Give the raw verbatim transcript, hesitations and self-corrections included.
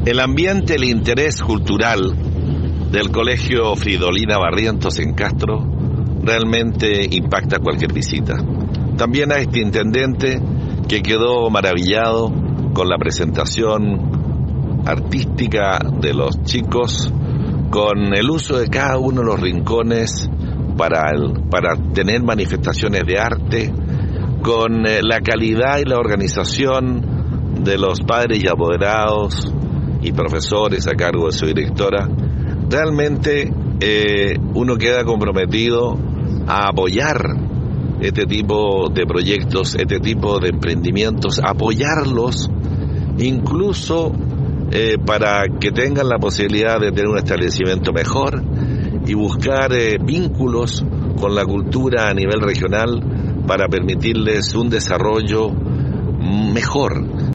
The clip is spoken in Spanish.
El ambiente, el interés cultural del Colegio Fridolina Barrientos en Castro realmente impacta cualquier visita. También a este intendente que quedó maravillado con la presentación artística de los chicos, con el uso de cada uno de los rincones para, el, para tener manifestaciones de arte, con eh, la calidad y la organización de los padres y apoderados y profesores a cargo de su directora. Realmente eh, uno queda comprometido a apoyar este tipo de proyectos, este tipo de emprendimientos, apoyarlos incluso eh, para que tengan la posibilidad de tener un establecimiento mejor y buscar eh, vínculos con la cultura a nivel regional para permitirles un desarrollo mejor.